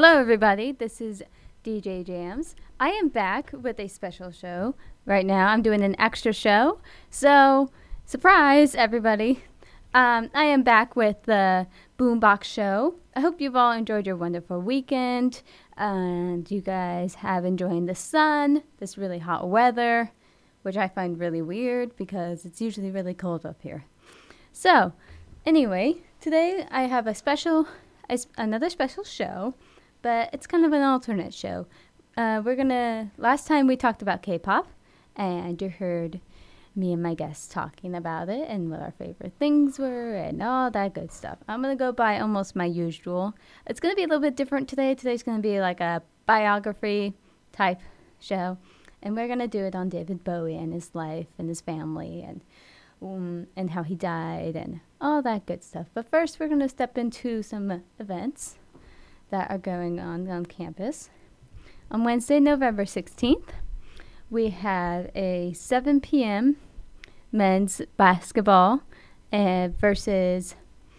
Hello, everybody. This is DJ Jams. I am back with a special show. Right now, I'm doing an extra show. So, surprise, everybody. I am back with the Boombox Show. I hope you've all enjoyed your wonderful weekend. And you guys have enjoyed the sun, this really hot weather, which I find really weird because it's usually really cold up here. So, anyway, today I have another special show, but it's kind of an alternate show. Last time we talked about K-pop, and you heard me and my guests talking about it and what our favorite things were and all that good stuff. I'm going to go by almost my usual. It's going to be a little bit different today. Today's going to be like a biography type show, and we're going to do it on David Bowie and his life and his family and how he died and all that good stuff. But first, we're going to step into some events that are going on campus. On Wednesday, November 16th, we have a 7 p.m. men's basketball versus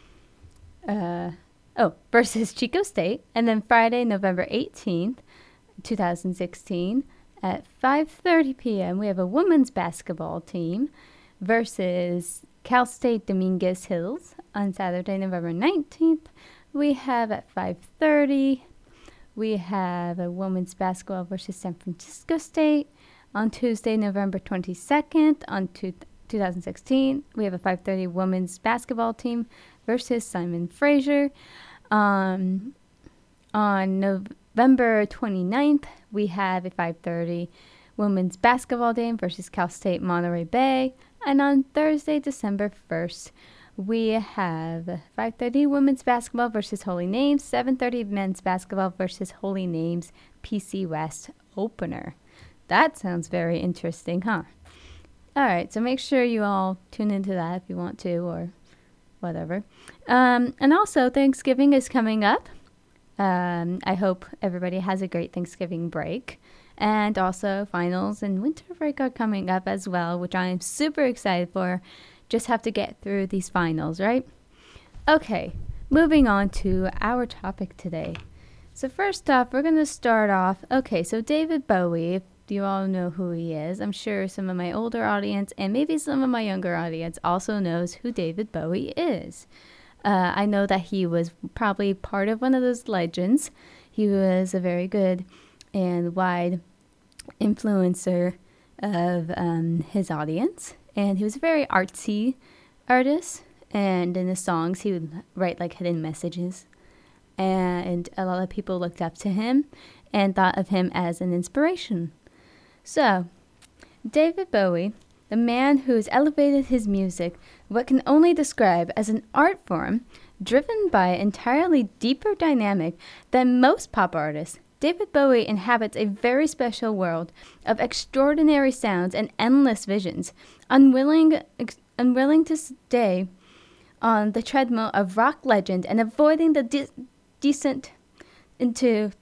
Chico State. And then Friday, November 18th, 2016, at 5:30 p.m., we have a women's basketball team versus Cal State Dominguez Hills. On Saturday, November 19th, we have at 5:30, we have a women's basketball versus San Francisco State. On Tuesday, November 22nd, 2016, we have a 5:30 women's basketball team versus Simon Fraser. On November 29th, we have a 5:30 women's basketball game versus Cal State Monterey Bay. And on Thursday, December 1st, we have 5:30 women's basketball versus Holy Names, 7:30 men's basketball versus Holy Names PC West opener. That sounds very interesting, huh? All right, so make sure you all tune into that if you want to or whatever. And also, Thanksgiving is coming up. I hope everybody has a great Thanksgiving break. And also, finals and winter break are coming up as well, which I am super excited for. Just have to get through these finals, right? Okay, moving on to our topic today. So first off, we're going to start off. Okay, so David Bowie, if you all know who he is. I'm sure some of my older audience and maybe some of my younger audience also knows who David Bowie is. I know that he was probably part of one of those legends. He was a very good and wide influencer of his audience. And he was a very artsy artist. And in his songs, he would write like hidden messages. And a lot of people looked up to him and thought of him as an inspiration. So, David Bowie, the man who has elevated his music, what can only describe as an art form driven by an entirely deeper dynamic than most pop artists, David Bowie inhabits a very special world of extraordinary sounds and endless visions, unwilling to stay on the treadmill of rock legend and avoiding the descent into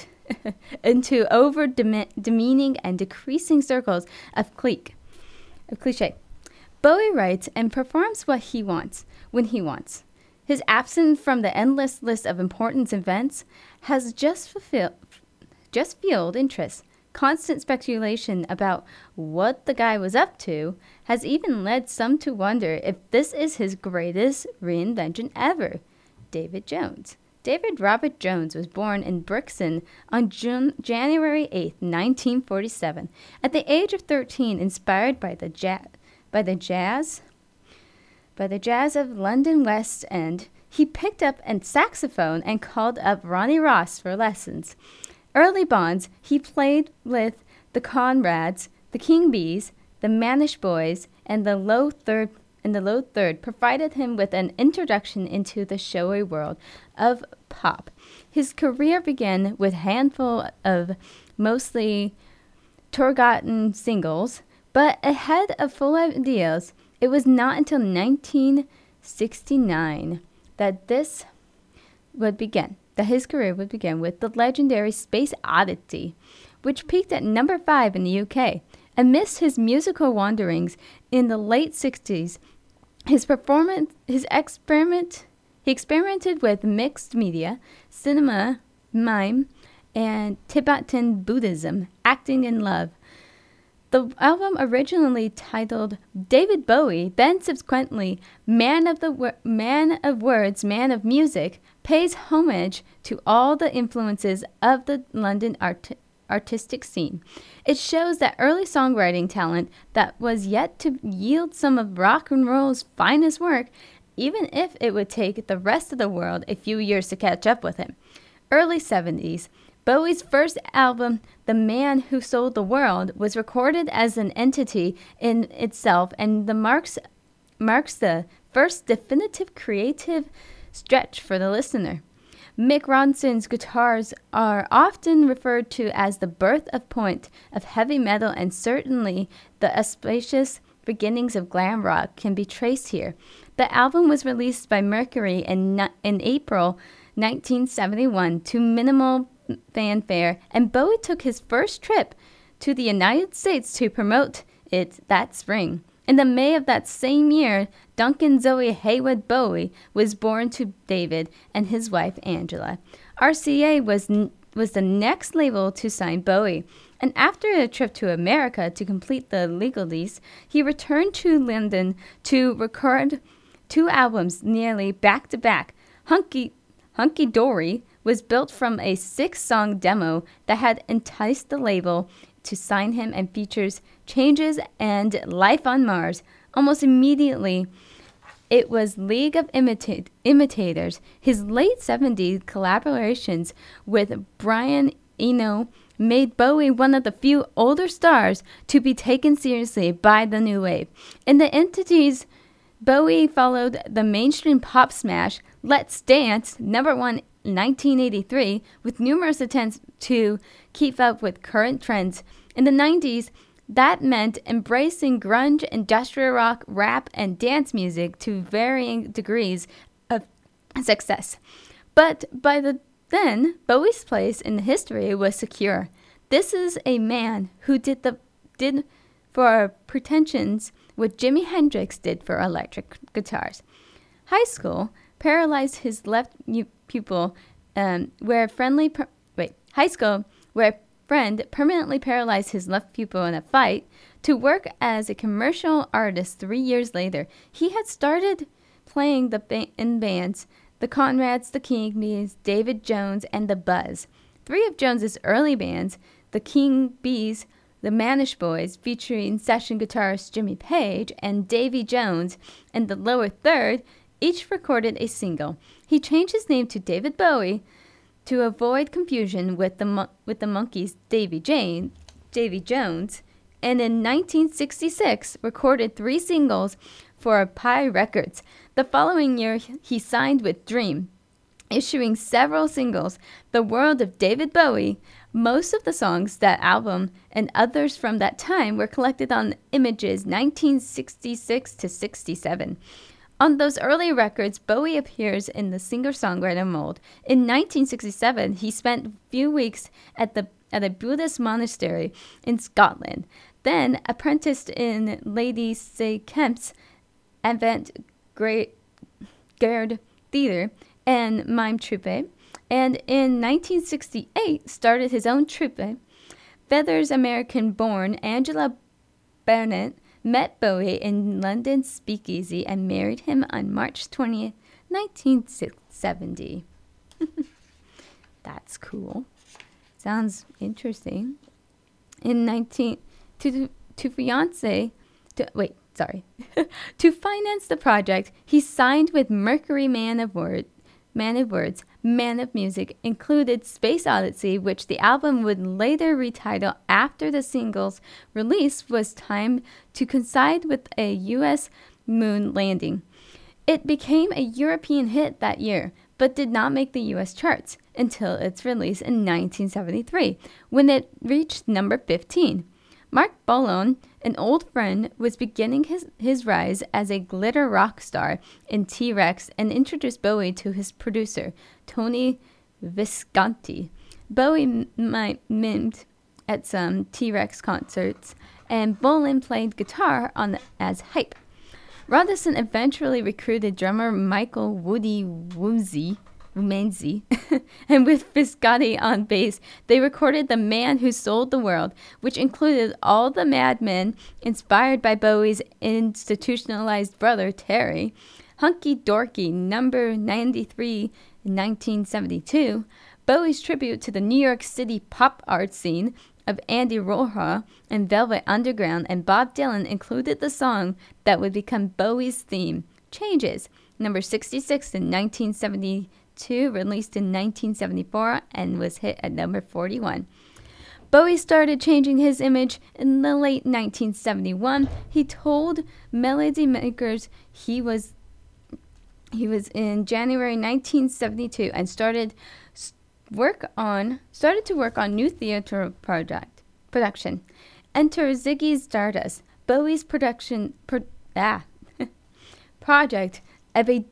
over-demeaning and decreasing circles of cliche. Bowie writes and performs what he wants, when he wants. His absence from the endless list of important events has just fueled interest. Constant speculation about what the guy was up to has even led some to wonder if this is his greatest reinvention ever. David Jones. David Robert Jones was born in Brixton on January 8, 1947. At the age of 13, inspired by the jazz of London West End, he picked up a saxophone and called up Ronnie Ross for lessons. Early bonds, he played with the Conrads, the King Bees, the Manish Boys, and the Low Third provided him with an introduction into the showy world of pop. His career began with a handful of mostly forgotten singles, but ahead of full ideas, it was not until 1969 that his career would begin with the legendary Space Oddity, which peaked at number 5 in the UK. Amidst his musical wanderings in the late 60s, he experimented with mixed media, cinema, Mime, and Tibetan Buddhism, Acting in Love. The album, originally titled David Bowie, then subsequently Man of Words, Man of Music, pays homage to all the influences of the London artistic scene. It shows that early songwriting talent that was yet to yield some of rock and roll's finest work, even if it would take the rest of the world a few years to catch up with him. Early 70s, Bowie's first album, The Man Who Sold the World, was recorded as an entity in itself and marks the first definitive creative stretch for the listener. Mick Ronson's guitars are often referred to as the birth point of heavy metal, and certainly the auspicious beginnings of glam rock can be traced here. The album was released by Mercury in April 1971 to minimal fanfare, and Bowie took his first trip to the United States to promote it that spring. In the May of that same year, Duncan Zoe Haywood Bowie was born to David and his wife Angela. RCA was the next label to sign Bowie, and after a trip to America to complete the legalese, he returned to London to record 2 albums nearly back-to-back. Hunky Dory was built from a 6-song demo that had enticed the label to sign him and features Changes and Life on Mars. Almost immediately, it was League of Imitators. His late 70s collaborations with Brian Eno made Bowie one of the few older stars to be taken seriously by the new wave. In the entities, Bowie followed the mainstream pop smash Let's Dance, number 1 1983, with numerous attempts to keep up with current trends. In the 90s, that meant embracing grunge, industrial rock, rap, and dance music to varying degrees of success. But by then, Bowie's place in history was secure. This is a man who did for pretensions what Jimi Hendrix did for electric guitars. High school paralyzed his left pupil, high school, where a friend permanently paralyzed his left pupil in a fight. To work as a commercial artist 3 years later, he had started playing in bands, the Conrads, the King Bees, David Jones, and the Buzz. 3 of Jones's early bands, the King Bees, the Manish Boys, featuring session guitarist Jimmy Page, and Davy Jones, and the Lower Third, each recorded a single. He changed his name to David Bowie to avoid confusion with the Monkees' Davy Jones, and in 1966 recorded 3 singles for Pye Records. The following year, he signed with Dream, issuing several singles. The World of David Bowie. Most of the songs that album and others from that time were collected on Images 1966 to 67. On those early records, Bowie appears in the singer-songwriter mold. In 1967, he spent a few weeks at a Buddhist monastery in Scotland, then apprenticed in Lady Say Kemp's avant-garde theater and mime troupe, and in 1968 started his own troupe. Feathers American-born Angela Barnett met Bowie in London's Speakeasy and married him on March 20th, 1970. That's cool. Sounds interesting. To finance the project, he signed with Mercury. Man of Words, Man of Music included Space Odyssey, which the album would later retitle after the single's release was timed to coincide with a U.S. moon landing. It became a European hit that year, but did not make the U.S. charts until its release in 1973, when it reached number 15. Mark Bolan, an old friend, was beginning his rise as a glitter rock star in T-Rex and introduced Bowie to his producer, Tony Visconti. Bowie mimed at some T-Rex concerts, and Bolan played guitar as hype. Rodison eventually recruited drummer Michael Woody Woozy Umenzi, and with Visconti on bass, they recorded The Man Who Sold the World, which included all the madmen inspired by Bowie's institutionalized brother, Terry, Hunky Dorky, number 93 in 1972, Bowie's tribute to the New York City pop art scene of Andy Warhol and Velvet Underground, and Bob Dylan included the song that would become Bowie's theme, Changes, number 66 in 1972, released in 1974, and was hit at number 41. Bowie started changing his image in the late 1971. He told Melody Makers he was in January 1972 and started to work on new theater production. Enter Ziggy Stardust, Bowie's project of a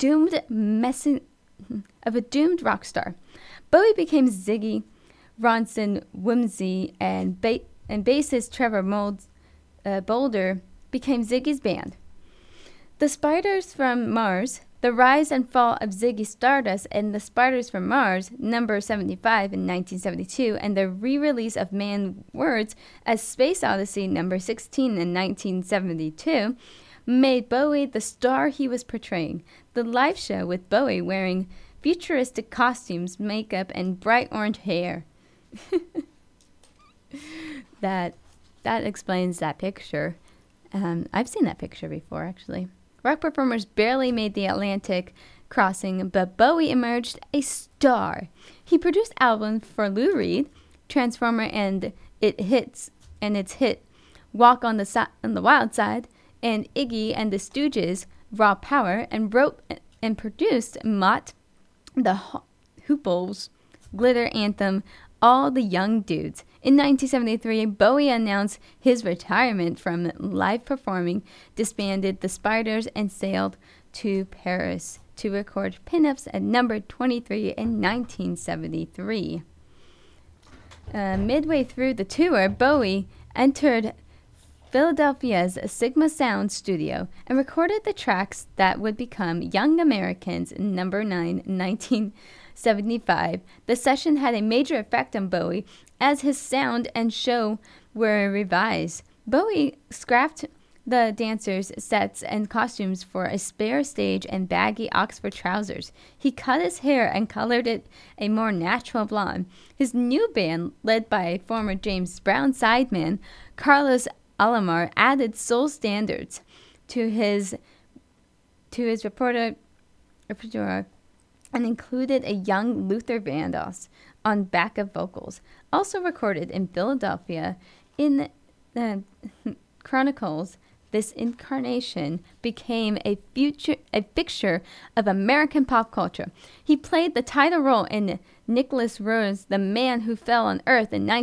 doomed rock star. Bowie became Ziggy. Ronson Whimsy and bassist Trevor Boulder became Ziggy's band. The Spiders from Mars, The Rise and Fall of Ziggy Stardust, and The Spiders from Mars, number 75 in 1972, and the re-release of Man Words as Space Odyssey, number 16 in 1972, made Bowie the star he was portraying. The live show with Bowie wearing futuristic costumes, makeup, and bright orange hair. That explains that picture. I've seen that picture before, actually. Rock performers barely made the Atlantic crossing, but Bowie emerged a star. He produced albums for Lou Reed, Transformer, and its hit "Walk on the Wild Side," and Iggy and the Stooges' "Raw Power," and wrote and produced Mott the Hooples' glitter anthem, All the Young Dudes. In 1973, Bowie announced his retirement from live performing, disbanded the Spiders, and sailed to Paris to record Pinups at number 23 in 1973. Midway through the tour, Bowie entered Philadelphia's Sigma Sound studio and recorded the tracks that would become Young Americans, number 9 in 1975. The session had a major effect on Bowie as his sound and show were revised. Bowie scrapped the dancers' sets and costumes for a spare stage and baggy Oxford trousers. He cut his hair and colored it a more natural blonde. His new band, led by former James Brown sideman Carlos Alomar, added soul standards to his repertoire and included a young Luther Vandross on backup vocals. Also recorded in Philadelphia in the Chronicles, this incarnation became a fixture of American pop culture. He played the title role in Nicholas Roer's The Man Who Fell on Earth in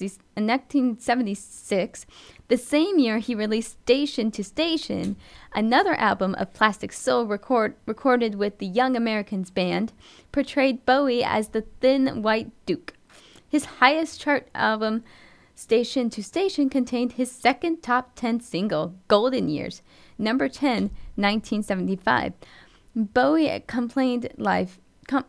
1976. The same year, he released Station to Station, another album of Plastic Soul recorded with the Young Americans band, portrayed Bowie as the Thin White Duke. His highest chart album, Station to Station, contained his second top 10 single, Golden Years, number 10, 1975. Bowie complained life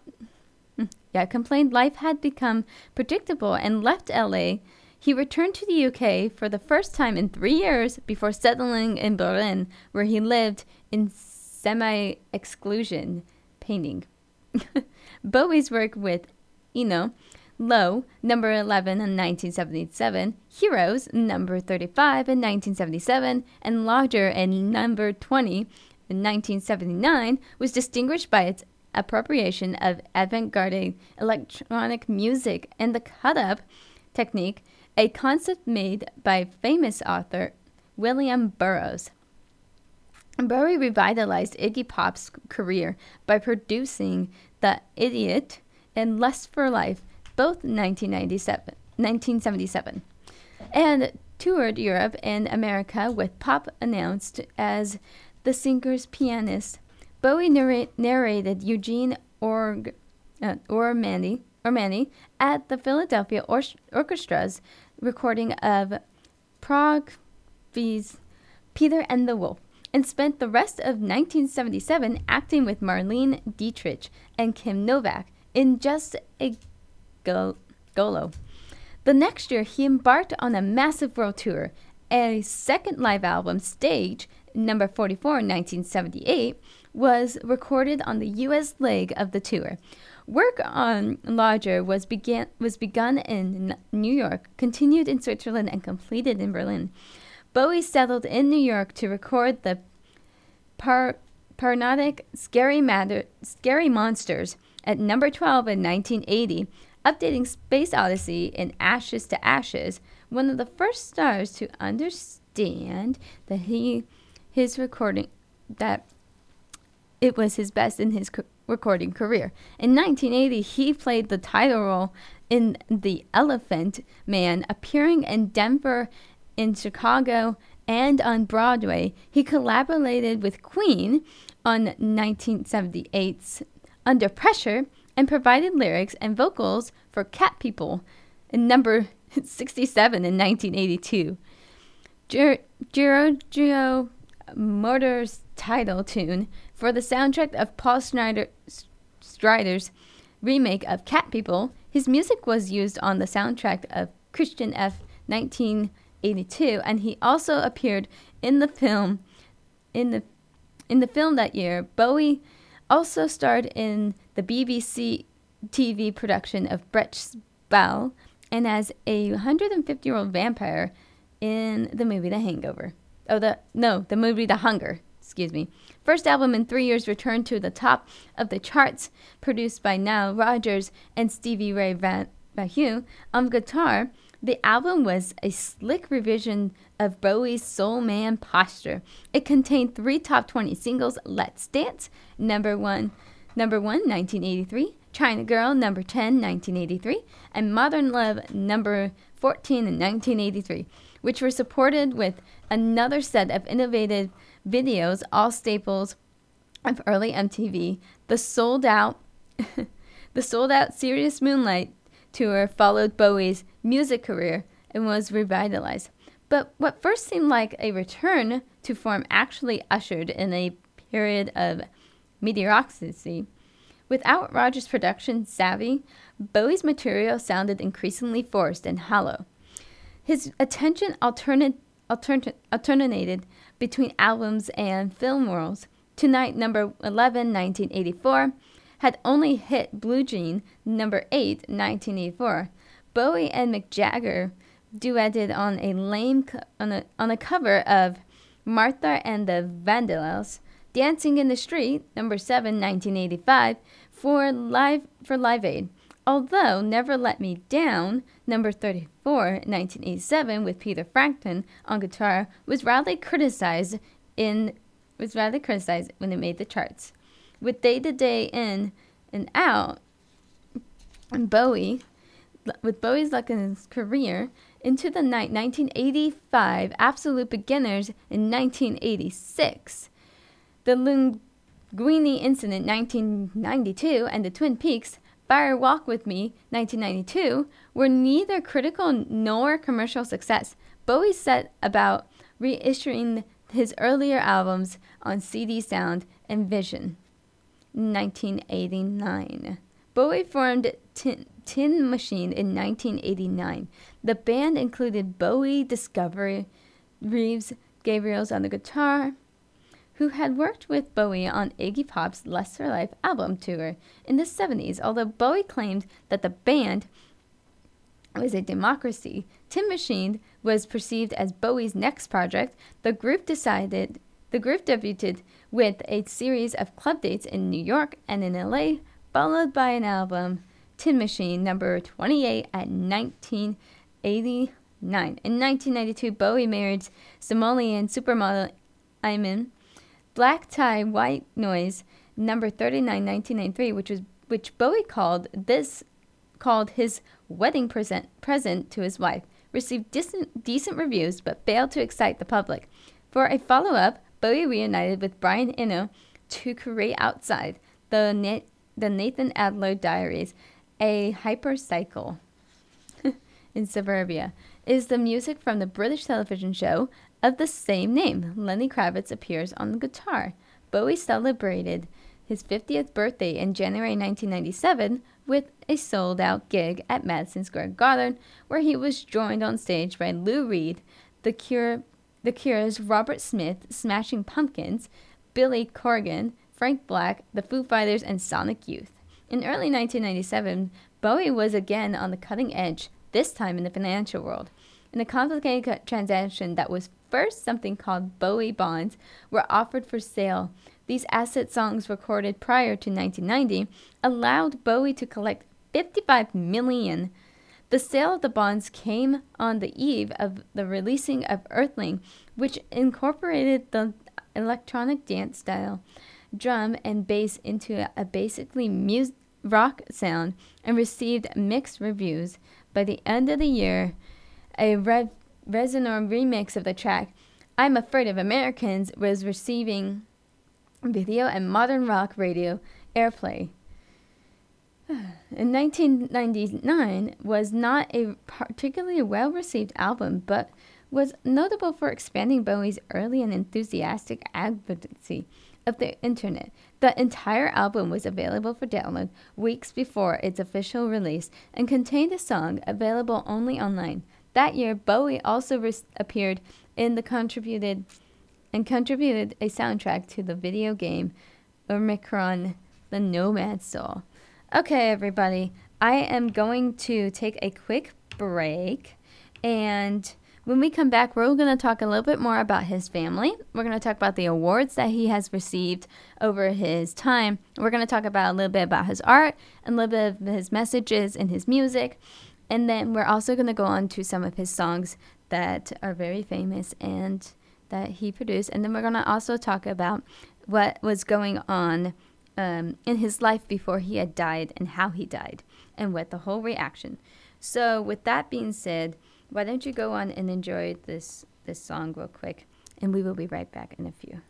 had become predictable and left LA. He returned to the UK for the first time in 3 years before settling in Berlin, where he lived in semi-exclusion, painting. Bowie's work with Eno, Low, number 11 in 1977, Heroes, number 35 in 1977, and Larger in number 20 in 1979, was distinguished by its appropriation of avant-garde electronic music and the cut-up technique, a concept made by famous author William Burroughs. Bowie revitalized Iggy Pop's career by producing The Idiot and Lust for Life, both in 1977, and toured Europe and America with Pop announced as the singer's pianist. Bowie narrated Eugene Ormandy at the Philadelphia Orchestra's recording of Prague's Peter and the Wolf, and spent the rest of 1977 acting with Marlene Dietrich and Kim Novak in just a Golo. The next year, he embarked on a massive world tour. A second live album, Stage, number 44 in 1978, was recorded on the U.S. leg of the tour. Work on Larger was begun in New York, continued in Switzerland, and completed in Berlin. Bowie settled in New York to record the Parodic Scary Monsters at number 12 in 1980, updating Space Odyssey in Ashes to Ashes, one of the first stars to understand that it was his best in his recording career. In 1980, he played the title role in The Elephant Man, appearing in Denver, in Chicago, and on Broadway. He collaborated with Queen on 1978's Under Pressure and provided lyrics and vocals for Cat People in number 67 in 1982. Giorgio Moroder's title tune for the soundtrack of Paul Strider's remake of Cat People. His music was used on the soundtrack of Christian F. 1982, and he also appeared in the film. In the film that year, Bowie also starred in the BBC TV production of Brecht Spell and as a 150-year-old vampire in the movie The Hangover. The movie The Hunger. Excuse me. First album in 3 years returned to the top of the charts, produced by Nile Rodgers and Stevie Ray Vaughan on guitar. The album was a slick revision of Bowie's Soul Man posture. It contained 3 top 20 singles: Let's Dance, number 1, 1983, China Girl, number 10, 1983, and Modern Love, number 14 in 1983, which were supported with another set of innovative videos, all staples of early MTV. The sold out Serious Moonlight tour followed Bowie's music career and was revitalized. But what first seemed like a return to form actually ushered in a period of mediocrity. Without Rodgers' production savvy, Bowie's material sounded increasingly forced and hollow. His attention alternated between albums and film roles. Tonight, number 11, 1984, had only hit Blue Jean, number 8, 1984. Bowie and Mick Jagger duetted on a cover of Martha and the Vandellas, Dancing in the Street, number 7, 1985, for Live Aid. Although Never Let Me Down, number 34, 1987, with Peter Frampton on guitar, was rather criticized when it made the charts. With Day to Day In and Out, and Bowie's luck in his career, Into the Night, 1985, Absolute Beginners in 1986, The Linguini Incident, 1992, and The Twin Peaks, Fire Walk With Me, 1992, were neither critical nor commercial success. Bowie set about reissuing his earlier albums on CD Sound and Vision. 1989. Bowie formed Tin Machine in 1989. The band included Bowie, Discovery, Reeves Gabriels on the guitar, who had worked with Bowie on Iggy Pop's Less for Life album tour in the 70s. Although Bowie claimed that the band was a democracy, Tin Machine was perceived as Bowie's next project. The group debuted with a series of club dates in New York and in LA, followed by an album, Tin Machine, number 28 at 1989. In 1992, Bowie married Somalian supermodel Iman. Black Tie, White Noise, number 39, 1993, which Bowie called his wedding present to his wife, received decent reviews but failed to excite the public. For a follow-up, Bowie reunited with Brian Eno to create Outside, the Nathan Adler Diaries, a hypercycle in suburbia, is the music from the British television show of the same name. Lenny Kravitz appears on the guitar. Bowie celebrated his 50th birthday in January 1997 with a sold-out gig at Madison Square Garden, where he was joined on stage by Lou Reed, The Cure's Robert Smith, Smashing Pumpkins, Billy Corgan, Frank Black, The Foo Fighters, and Sonic Youth. In early 1997, Bowie was again on the cutting edge, this time in the financial world. In a complicated transaction that was first something called Bowie bonds were offered for sale. These asset songs recorded prior to 1990 allowed Bowie to collect $55 million. The sale of the bonds came on the eve of the releasing of Earthling, which incorporated the electronic dance style, drum and bass into a basically rock sound, and received mixed reviews. By the end of the year, a Resonor remix of the track I'm Afraid of Americans was receiving video and modern rock radio airplay. In 1999 was not a particularly well-received album, but was notable for expanding Bowie's early and enthusiastic advocacy of the internet. The entire album was available for download weeks before its official release and contained a song available only online. That year, Bowie also appeared in contributed a soundtrack to the video game Omicron: The Nomad Soul. Okay, everybody, I am going to take a quick break, and when we come back, we're going to talk a little bit more about his family. We're going to talk about the awards that he has received over his time. We're going to talk about a little bit about his art and a little bit of his messages and his music. And then we're also going to go on to some of his songs that are very famous and that he produced. And then we're going to also talk about what was going on in his life before he had died and how he died and what the whole reaction. So with that being said, why don't you go on and enjoy this song real quick, and we will be right back in a few.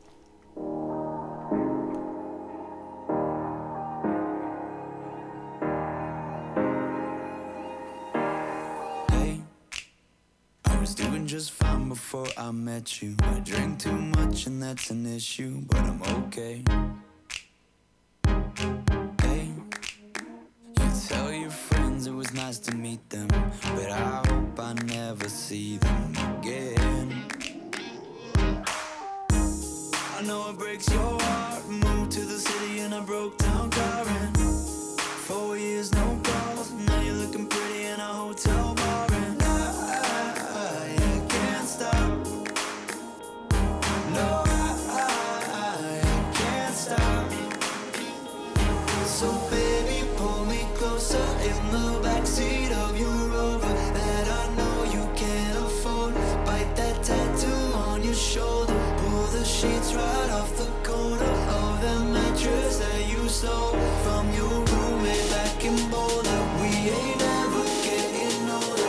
Hey, I was doing just fine before I met you. I drink too much and that's an issue, but I'm okay. Hey, you tell your friends it was nice to meet them, but I hope I never see them again. I know it breaks your heart. Moved to the city in a broke down car, and 4 years no calls. Now you're looking pretty in a hotel bar, and I can't stop. No, I can't stop. So baby, pull me closer in the backseat of your Rover that I know you can't afford. Bite that tattoo on your shoulder. Pull the sheets right off the corner of the mattress that you stole from your roommate back in Boulder. We ain't ever getting older.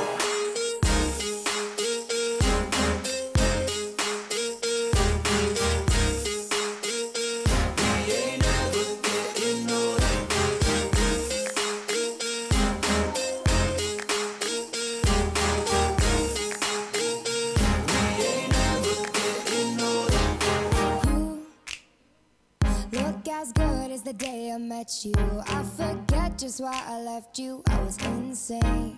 We ain't ever getting older. We ain't ever getting older. You look as good as the day I met you. I forget just why I left you. I was insane.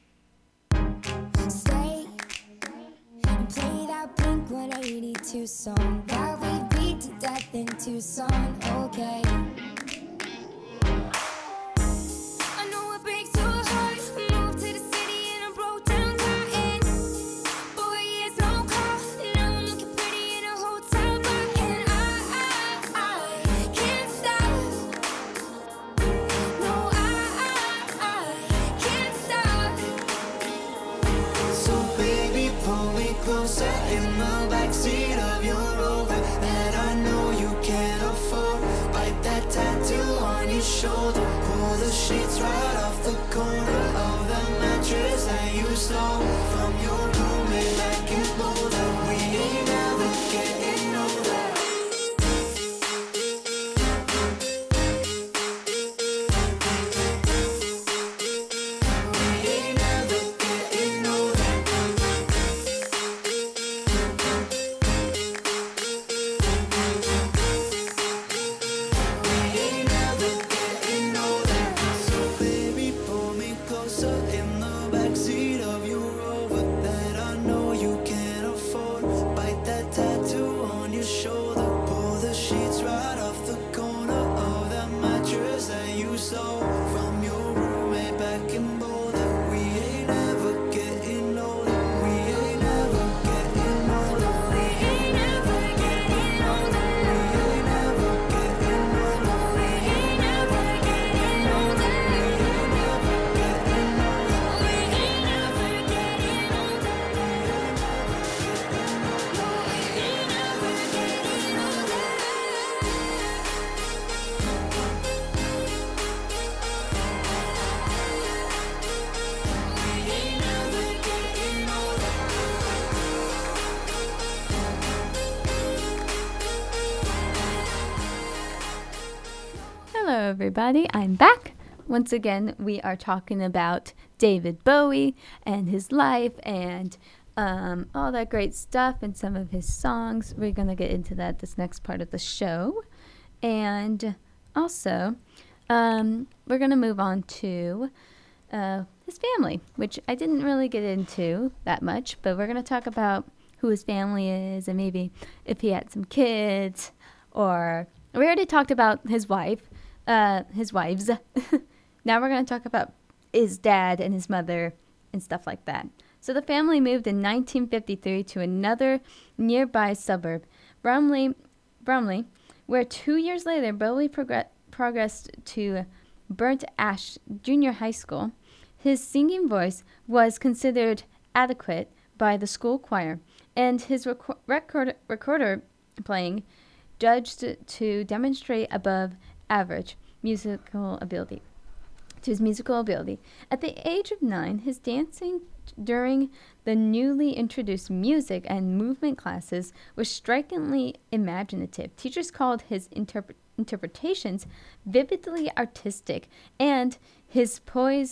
Stay and play that Blink 182 song that we beat to death in Tucson. Okay. I know it breaks your heart. Moved to the city in a broke down car, and 4 years no call. Now I'm looking pretty in a hotel bar, and I can't stop. No, I can't stop. So baby, pull me closer in the backseat of your Rover that I know you can't afford. Bite that tattoo on your shoulder. Pull the sheets right off the corner of the mattress that you stole from your roommate back in Boulder. We ain't ever getting older. We ain't ever getting older. We ain't ever getting older. So everybody. I'm back. Once again, we are talking about David Bowie and his life and all that great stuff and some of his songs. We're going to get into that this next part of the show. And also, we're going to move on to his family, which I didn't really get into that much, but we're going to talk about who his family is and maybe if he had some kids, or we already talked about his wives. Now we're going to talk about his dad and his mother and stuff like that. So the family moved in 1953 to another nearby suburb, Bromley, where 2 years later Bowie progressed to Burnt Ash Junior High School. His singing voice was considered adequate by the school choir, and his recorder playing judged to demonstrate above average musical ability. At the age of 9, his dancing during the newly introduced music and movement classes was strikingly imaginative. Teachers called his interpretations vividly artistic, and his poise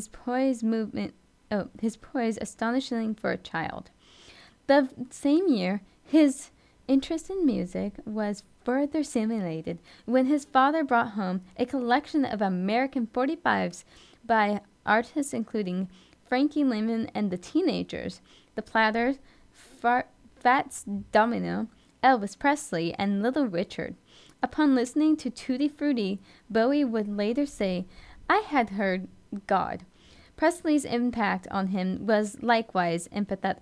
astonishing for a child. The same year, his interest in music was further stimulated when his father brought home a collection of American 45s by artists including Frankie Lymon and the Teenagers, the Platters, Fats Domino, Elvis Presley, and Little Richard. Upon listening to Tutti Frutti, Bowie would later say, "I had heard God." Presley's impact on him was likewise emphatic.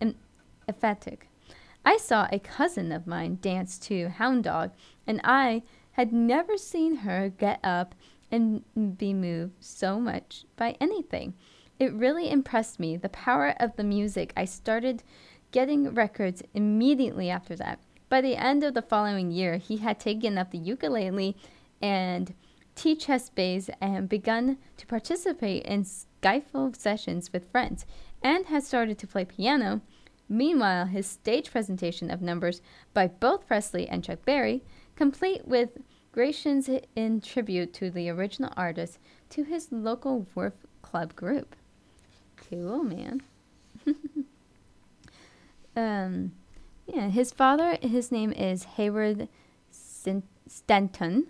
"I saw a cousin of mine dance to Hound Dog, and I had never seen her get up and be moved so much by anything. It really impressed me, the power of the music. I started getting records immediately after that. By the end of the following year, he had taken up the ukulele and tea-chest bass and begun to participate in skiffle sessions with friends, and had started to play piano. Meanwhile, his stage presentation of numbers by both Presley and Chuck Berry, complete with grations in tribute to the original artist, to his local Wharf Club group. Cool, man. His father, his name is Hayward Stanton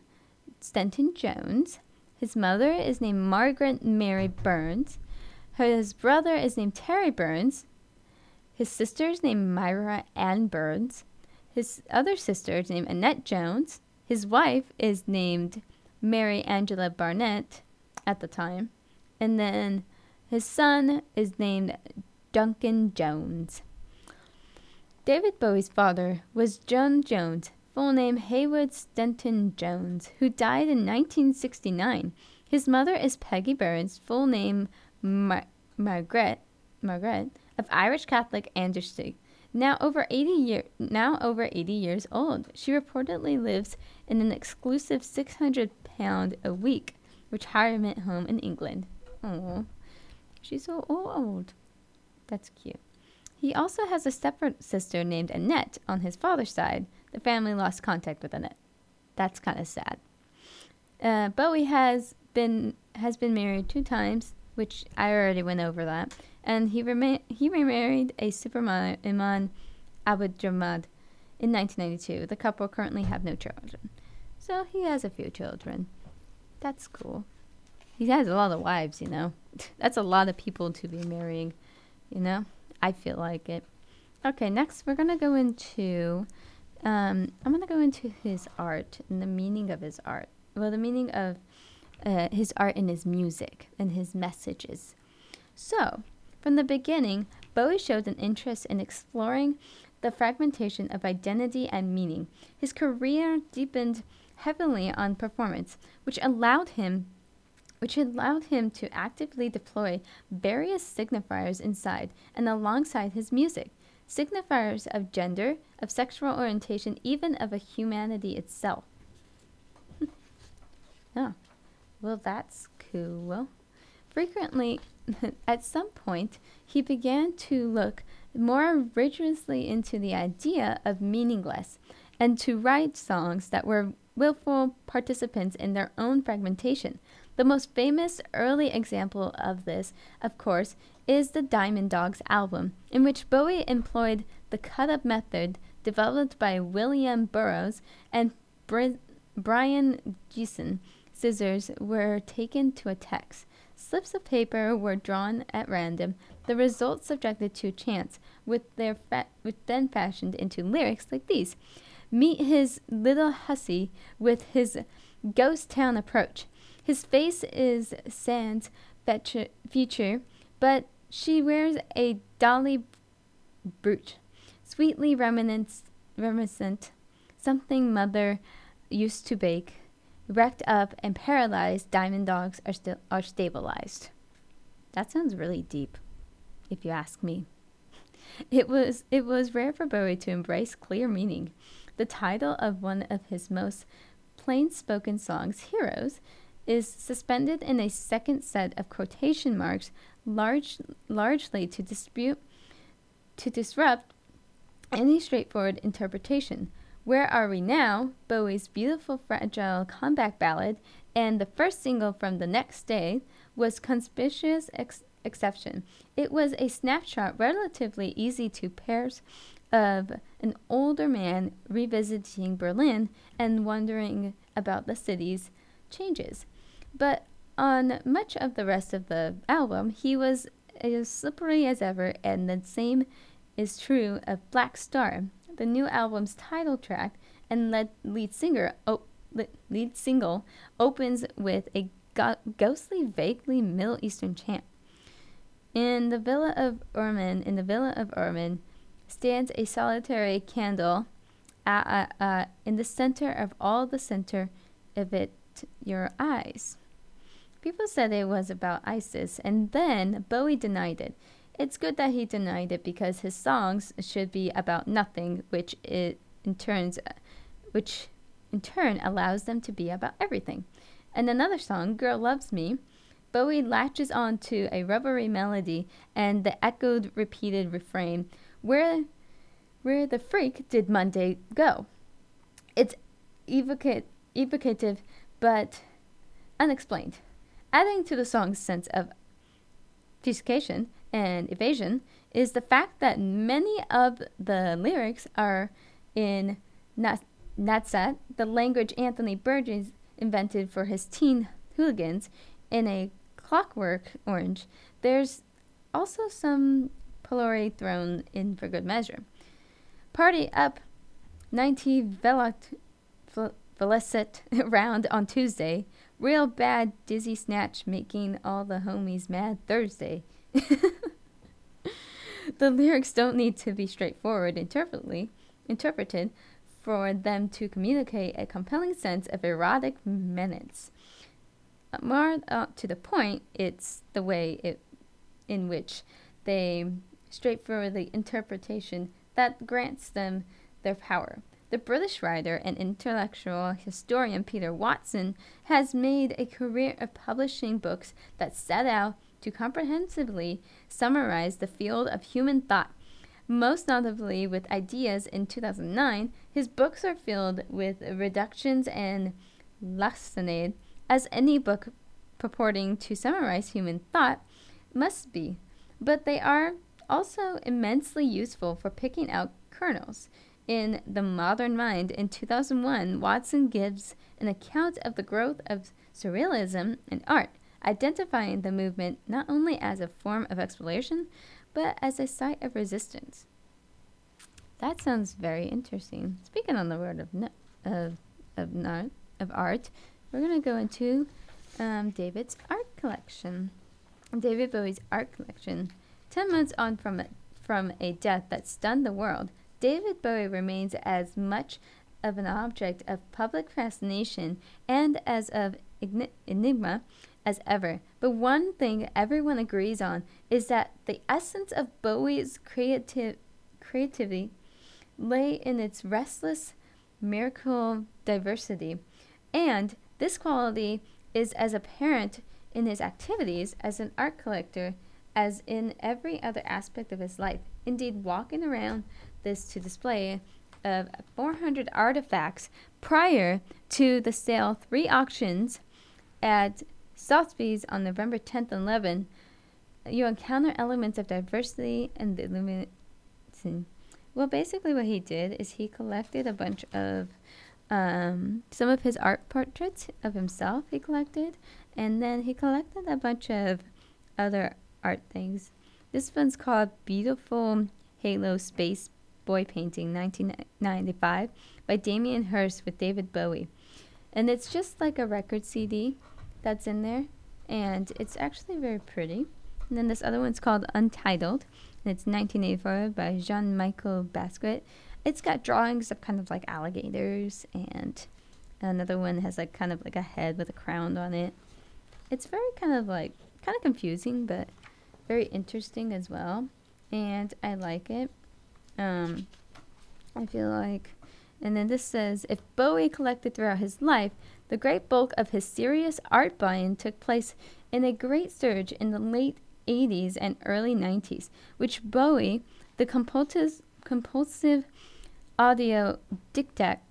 Jones. His mother is named Margaret Mary Burns. His brother is named Terry Burns. His sister is named Myra Ann Burns. His other sister is named Annette Jones. His wife is named Mary Angela Barnett at the time. And then his son is named Duncan Jones. David Bowie's father was John Jones, full name Haywood Stanton Jones, who died in 1969. His mother is Peggy Burns, full name Margaret, of Irish Catholic ancestry. Now over 80 years old. She reportedly lives in an exclusive £600 a week retirement home in England. Oh, she's so old. That's cute. He also has a stepsister named Annette on his father's side. The family lost contact with Annette. That's kind of sad. Bowie has been married 2 times, which I already went over that. And he remarried a supermodel, Iman Abdulrahman, in 1992. The couple currently have no children. So he has a few children. That's cool. He has a lot of wives, you know. That's a lot of people to be marrying, you know. I feel like it. Okay, next we're going to go into, I'm going to go into his art and the meaning of his art. Well, the meaning of his art and his music and his messages. So, from the beginning, Bowie showed an interest in exploring the fragmentation of identity and meaning. His career deepened heavily on performance, which allowed him to actively deploy various signifiers inside and alongside his music. Signifiers of gender, of sexual orientation, even of a humanity itself. Oh, well, that's cool. Frequently, at some point, he began to look more rigorously into the idea of meaningless and to write songs that were willful participants in their own fragmentation. The most famous early example of this, of course, is the Diamond Dogs album, in which Bowie employed the cut-up method developed by William Burroughs and Brian Geeson. Scissors were taken to a text. Slips of paper were drawn at random, the results subjected to chance, with then fashioned into lyrics like these. Meet his little hussy with his ghost town approach. His face is sans feature, but she wears a dolly brooch, sweetly reminiscent, something mother used to bake. Wrecked up and paralyzed, diamond dogs are stabilized. That sounds really deep, if you ask me. It was rare for Bowie to embrace clear meaning. The title of one of his most plain-spoken songs, Heroes, is suspended in a second set of quotation marks, largely to disrupt any straightforward interpretation. Where Are We Now, Bowie's beautiful, fragile comeback ballad, and the first single from The Next Day, was conspicuous exception. It was a snapshot relatively easy to parse of an older man revisiting Berlin and wondering about the city's changes. But on much of the rest of the album, he was as slippery as ever, and the same is true of Black Star, the new album's title track, and lead single opens with a ghostly, vaguely Middle Eastern chant. In the Villa of Orman stands a solitary candle, in the center of all the center of it, your eyes. People said it was about ISIS, and then Bowie denied it. It's good that he denied it because his songs should be about nothing, which in turn allows them to be about everything. In another song, Girl Loves Me, Bowie latches on to a rubbery melody and the echoed repeated refrain, Where the freak did Monday go? It's evocative but unexplained. Adding to the song's sense of obfuscation and evasion is the fact that many of the lyrics are in Natsat, the language Anthony Burgess invented for his teen hooligans, in A Clockwork Orange. There's also some Polari thrown in for good measure. Party up 90 Velocet round on Tuesday. Real bad dizzy snatch making all the homies mad Thursday. The lyrics don't need to be straightforward interpreted for them to communicate a compelling sense of erotic menace. More to the point, it's the way in which they straightforwardly interpretation that grants them their power. The British writer and intellectual historian Peter Watson has made a career of publishing books that set out to comprehensively summarize the field of human thought. Most notably with Ideas in 2009, his books are filled with reductions and laxinade, as any book purporting to summarize human thought must be, but they are also immensely useful for picking out kernels. In The Modern Mind in 2001, Watson gives an account of the growth of surrealism in art, identifying the movement not only as a form of exploration, but as a site of resistance. That sounds very interesting. Speaking on the word of art, we're going to go into David's art collection. David Bowie's art collection. 10 months on from a death that stunned the world, David Bowie remains as much of an object of public fascination and as of enigma as ever. But one thing everyone agrees on is that the essence of Bowie's creativity lay in its restless, miracle diversity, and this quality is as apparent in his activities as an art collector as in every other aspect of his life. Indeed, walking around this to display of 400 artifacts prior to the sale 3 auctions at Sotheby's on November 10th and 11th. You encounter elements of diversity and illumination. Well, basically what he did is he collected a bunch of some of his art portraits of himself he collected, and then he collected a bunch of other art things. This one's called Beautiful Halo Space Boy Painting 1995 by Damien Hirst with David Bowie. And it's just like a record CD that's in there, and it's actually very pretty. And then this other one's called Untitled, and it's 1984 by Jean-Michel Basquiat. It's got drawings of kind of like alligators, and another one has like kind of like a head with a crown on it. It's very kind of confusing, but very interesting as well, and I like it. I feel like, and then this says, if Bowie collected throughout his life, the great bulk of his serious art buying took place in a great surge in the late 80s and early 90s, which Bowie, the compulsive audio dictact,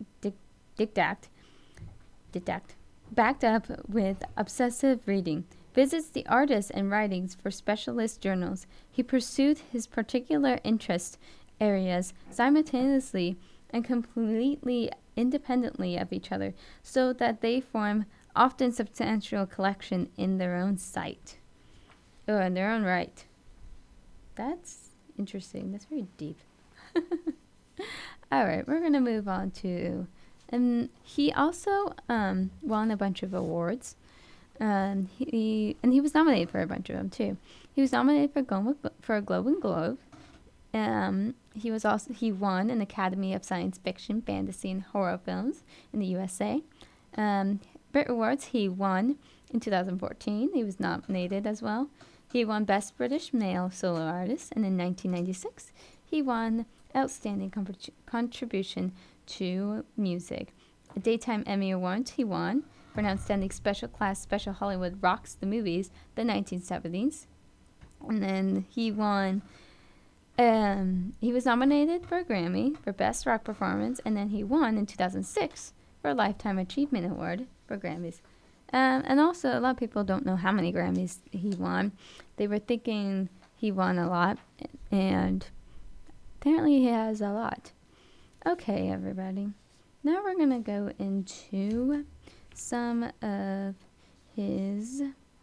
backed up with obsessive reading, visits the artists and writings for specialist journals. He pursued his particular interest areas simultaneously and completely independently of each other, so that they form often substantial collection in their own in their own right. That's interesting. That's very deep. All right, we're going to move on to, he also won a bunch of awards. He was nominated for a bunch of them too. He was nominated for a Golden Globe. He won an Academy of Science Fiction, Fantasy, and Horror Films in the USA. Brit Awards, he won in 2014. He was nominated as well. He won Best British Male Solo Artist, and in 1996, he won Outstanding Contribution to Music. A Daytime Emmy Award he won for an Outstanding Special Class Special Hollywood Rocks the Movies, the 1970s. And then he won, he was nominated for a Grammy for Best Rock Performance, and then he won in 2006 for a Lifetime Achievement Award for Grammys. And also, a lot of people don't know how many Grammys he won. They were thinking he won a lot, and apparently he has a lot. Okay, everybody. Now we're going to go into some of his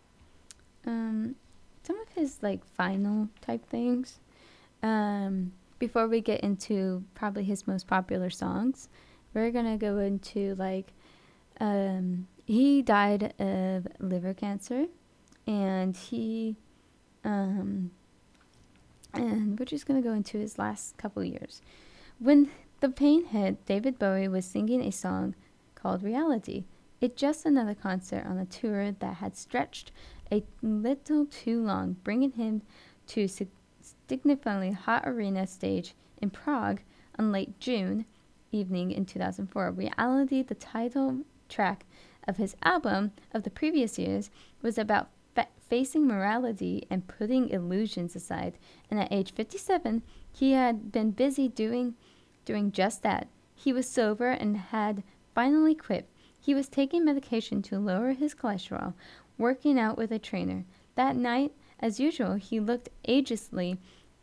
like final type things. Before we get into probably his most popular songs, we're going to go into like he died of liver cancer, and and we're just going to go into his last couple years. When the pain hit, David Bowie was singing a song called Reality. It's just another concert on a tour that had stretched a little too long, bringing him to a significantly hot arena stage in Prague on late June evening in 2004. Reality, the title track of his album of the previous years, was about facing morality and putting illusions aside. And at age 57, he had been busy doing just that. He was sober and had finally quit. He was taking medication to lower his cholesterol, working out with a trainer. That night, as usual, he looked agelessly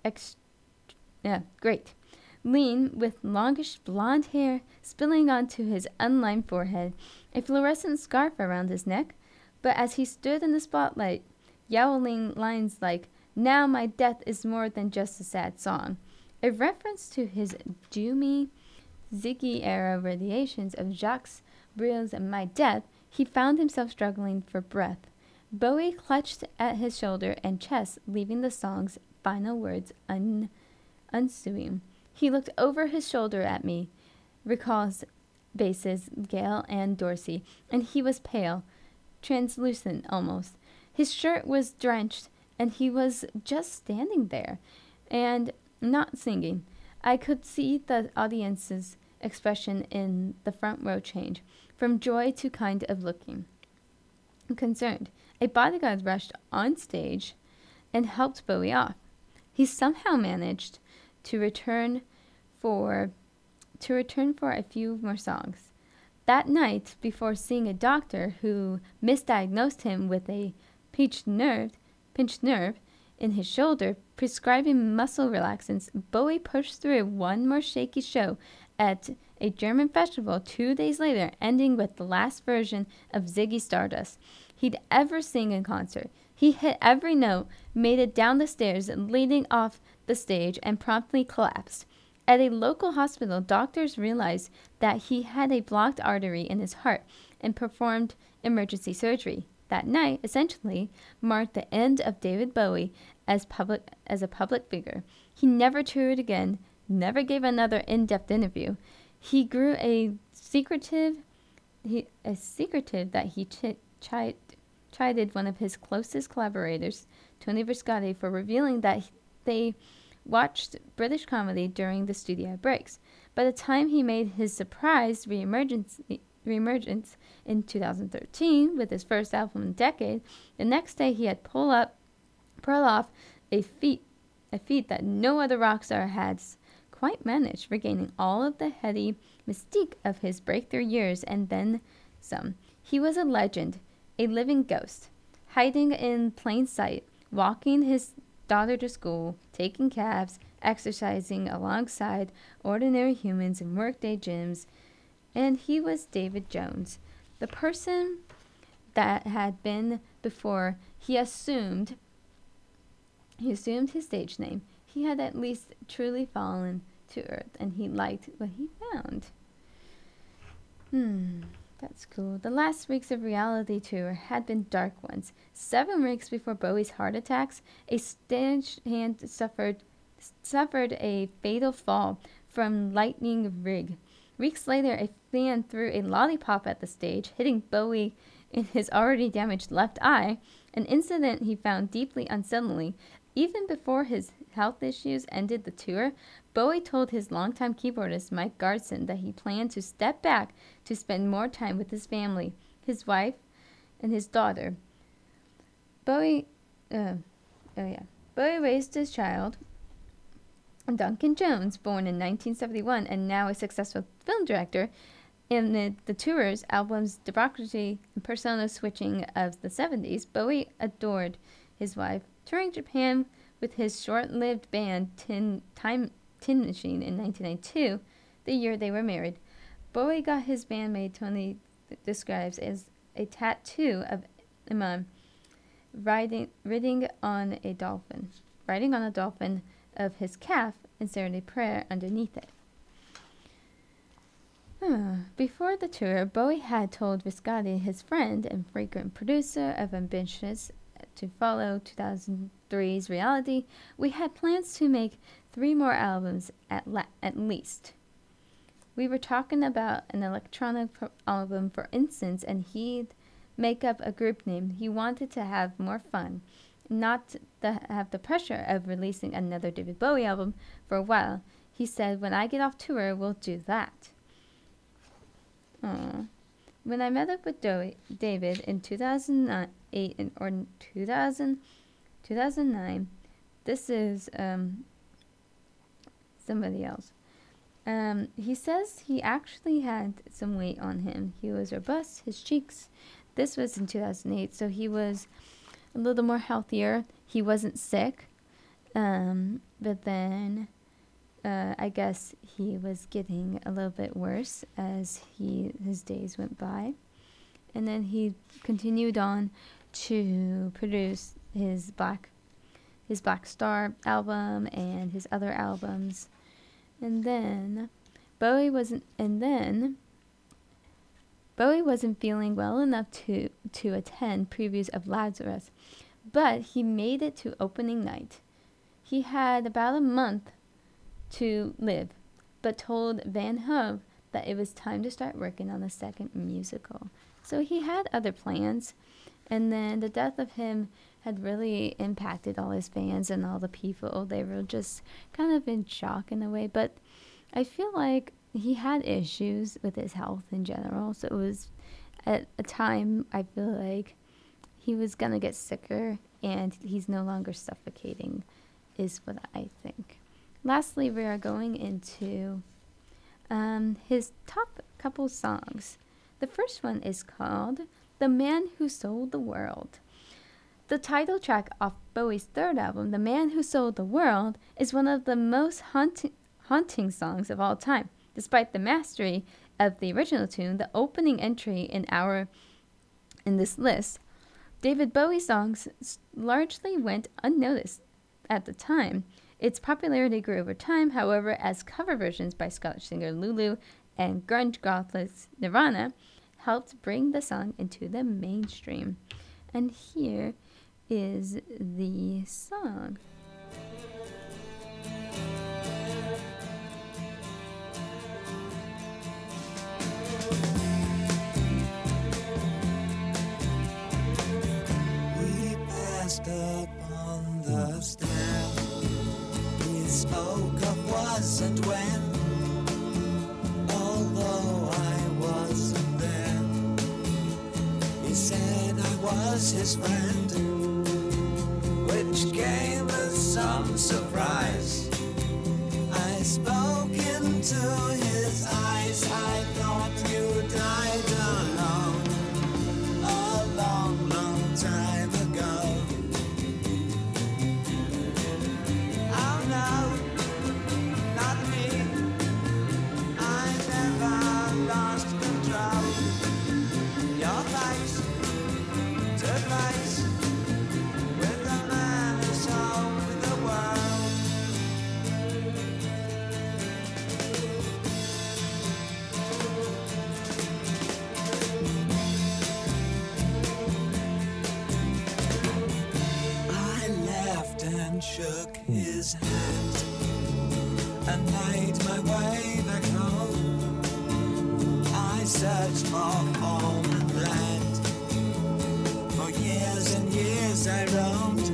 great. Lean, with longish blonde hair spilling onto his unlined forehead, a fluorescent scarf around his neck. But as he stood in the spotlight, yowling lines like, "Now my death is more than just a sad song," a reference to his doomy Ziggy-era variations of Jacques Brel's My Death, he found himself struggling for breath. Bowie clutched at his shoulder and chest, leaving the song's final words unsuing. He looked over his shoulder at me, recalls basses Gail and Dorsey, and he was pale, translucent almost. His shirt was drenched, and he was just standing there and not singing. I could see the audience's expression in the front row change, from joy to kind of looking concerned. A bodyguard rushed on stage and helped Bowie off. He somehow managed to return for to return for a few more songs. That night, before seeing a doctor who misdiagnosed him with a pinched nerve in his shoulder, prescribing muscle relaxants, Bowie pushed through one more shaky show at a German festival 2 days later, ending with the last version of Ziggy Stardust he'd ever sing in concert. He hit every note, made it down the stairs leading off the stage, and promptly collapsed. At a local hospital, doctors realized that he had a blocked artery in his heart and performed emergency surgery. That night, essentially, marked the end of David Bowie as a public figure. He never toured again, never gave another in-depth interview. He grew secretive that he chided one of his closest collaborators, Tony Visconti, for revealing that they watched British comedy during the studio breaks. By the time he made his surprise reemergence in 2013 with his first album in a decade, the next day he had pulled off a feat that no other rock star has quite managed, regaining all of the heady mystique of his breakthrough years and then some. He was a legend, a living ghost, hiding in plain sight, walking his daughter to school, taking cabs, exercising alongside ordinary humans in workday gyms, and he was David Jones, the person that had been before he assumed his stage name. He had at least truly fallen to earth, and he liked what he found. That's cool. The last weeks of reality tour had been dark ones. 7 weeks before Bowie's heart attacks, a stagehand suffered a fatal fall from lightning rig. Weeks later, a fan threw a lollipop at the stage, hitting Bowie in his already damaged left eye, an incident he found deeply unsettling. Even before his health issues ended the tour, Bowie told his longtime keyboardist Mike Garson that he planned to step back to spend more time with his family, his wife, and his daughter. Bowie raised his child, Duncan Jones, born in 1971 and now a successful film director. In the tour's albums Democracy and Persona Switching of the 70s, Bowie adored his wife, touring Japan with his short-lived band Tin Machine in 1992, the year they were married. Bowie got his bandmate Tony describes as a tattoo of Imam riding on a dolphin of his calf and saying a prayer underneath it. Before the tour, Bowie had told Visconti, his friend and frequent producer of Ambitious, to follow 2003's reality. We had plans to make 3 more albums at least. We were talking about an electronic album, for instance, and he'd make up a group name. He wanted to have more fun, not to have the pressure of releasing another David Bowie album for a while. He said, "When I get off tour, we'll do that." When I met up with David in 2008 or 2009, this is somebody else. He says he actually had some weight on him. He was robust, his cheeks. This was in 2008, so he was a little more healthier. He wasn't sick, but then I guess he was getting a little bit worse as his days went by. And then he continued on to produce his Black Star album and his other albums. And then Bowie wasn't feeling well enough to attend previews of Lazarus, but he made it to opening night. He had about a month to live, but told Van Hove that it was time to start working on the second musical. So he had other plans, and then the death of him had really impacted all his fans and all the people. They were just kind of in shock in a way, but I feel like he had issues with his health in general, so it was at a time I feel like he was gonna get sicker, and he's no longer suffocating, is what I think. Lastly, we are going into his top couple songs. The first one is called The Man Who Sold the World. The title track off Bowie's third album, The Man Who Sold the World, is one of the most haunting songs of all time. Despite the mastery of the original tune, the opening entry in this list, David Bowie songs largely went unnoticed at the time. Its popularity grew over time, however, as cover versions by Scottish singer Lulu and grunge gothics Nirvana helped bring the song into the mainstream. And here is the song. We passed up on the stair. We spoke of was and when, although I wasn't there. He said I was his friend, which came as some surprise. I spoke into his eyes. I thought you died alone a long, long time ago. Oh no, not me. I never lost control. Your face to face with the man who sold the world. I laughed and shook his hand and made my way back home. I searched for home and land. For years and years I roamed.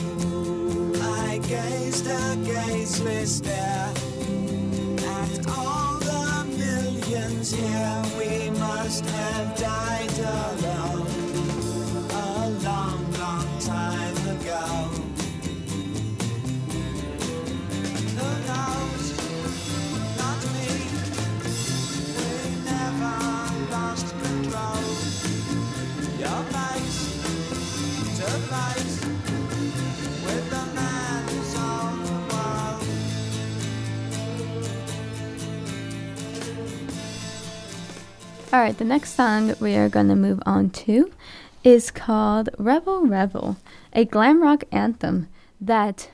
I gazed a gazeless stare at all the millions here. We must have died alone a long, long time ago. Who knows? Not me. We never lost control. Your face to face with the man who sold the world. All right, the next song we are going to move on to is called Rebel Rebel, a glam rock anthem that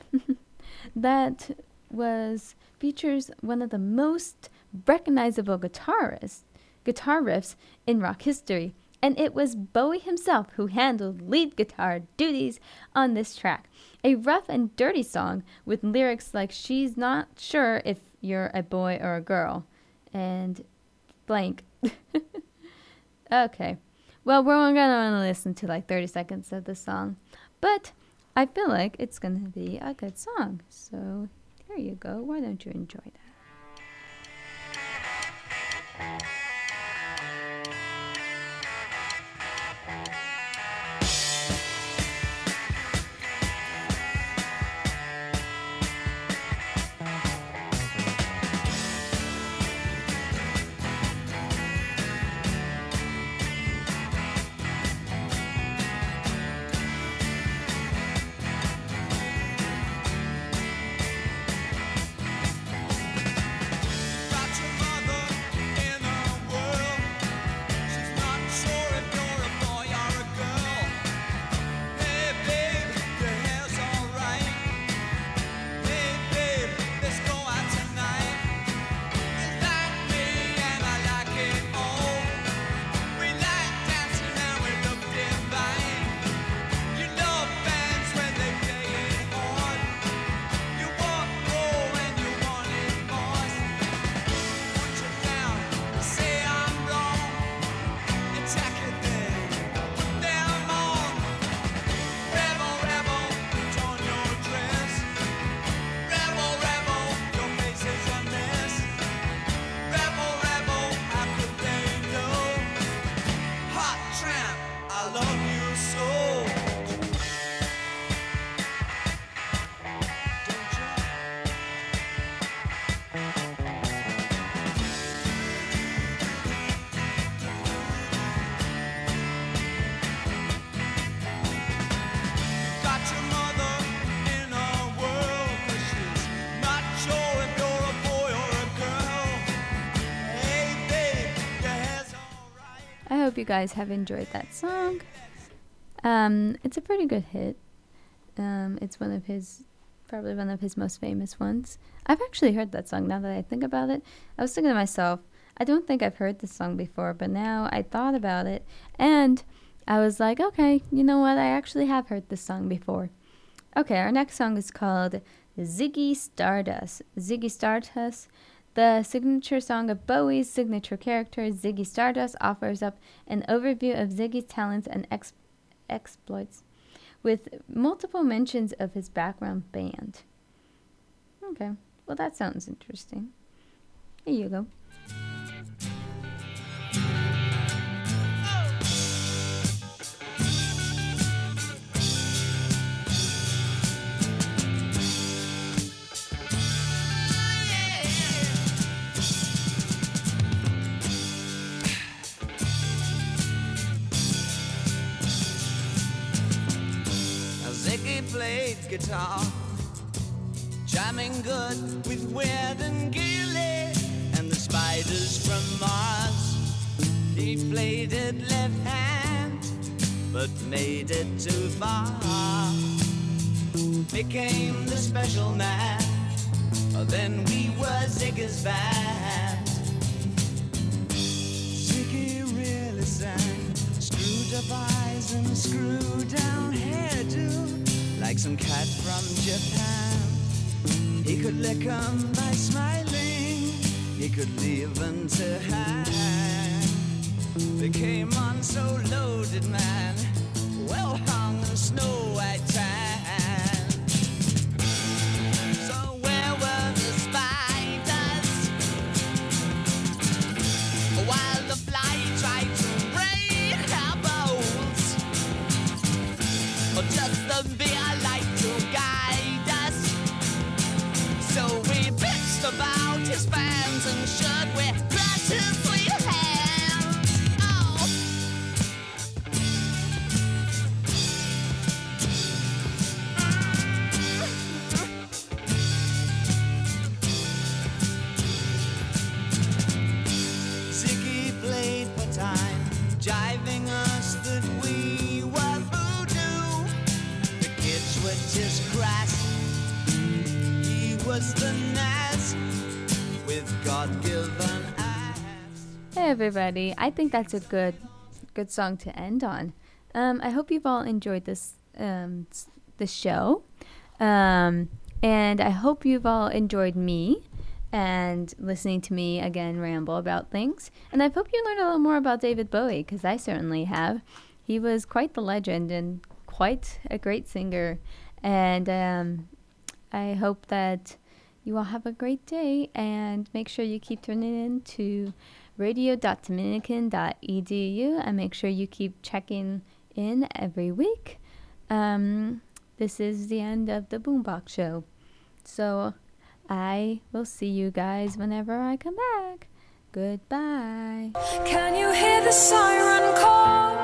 features one of the most recognizable guitar riffs in rock history, and it was Bowie himself who handled lead guitar duties on this track. A rough and dirty song with lyrics like "She's not sure if you're a boy or a girl," and blank. Okay. Well, we're only going to want to listen to like 30 seconds of the song, but I feel like it's going to be a good song. So here you go. Why don't you enjoy that? hope you guys have enjoyed that song. It's a pretty good hit. It's probably one of his most famous ones. I've actually heard that song now that I think about it. I was thinking to myself, I don't think I've heard this song before, but now I thought about it, and I was like, okay, you know what? I actually have heard this song before. Okay, our next song is called Ziggy Stardust. Ziggy Stardust, the signature song of Bowie's signature character, Ziggy Stardust, offers up an overview of Ziggy's talents and exploits, with multiple mentions of his background band. Okay, well, that sounds interesting. Here you go. Ziggy played guitar, jamming good with Weird and Gilly and the Spiders from Mars. He played it left hand, but made it too far. Became the special man, then we were Ziggy's band. Ziggy really sang, screwed up eyes and screwed down hairdo, like some cat from Japan. He could lick 'em by smiling, he could leave 'em to hang. They came on so loaded, man, well hung in a snow white tan. So where were the spiders while the fly tried to break our bones? Or just the beer light to guide us? So we bitched about his fans and should we crush his sweet hand? Oh. Ziggy played for time, jiving us that we were voodoo. The kids were just crass, he was the Nas with God-given ass. Hey everybody, I think that's a good song to end on. I hope you've all enjoyed this show, and I hope you've all enjoyed me and listening to me again ramble about things. And I hope you learned a little more about David Bowie, because I certainly have. He was quite the legend and quite a great singer. And I hope that you all have a great day, and make sure you keep tuning in to radio.dominican.edu, and make sure you keep checking in every week. This is the end of the Boombox Show. So I will see you guys whenever I come back. Goodbye. Can you hear the siren call?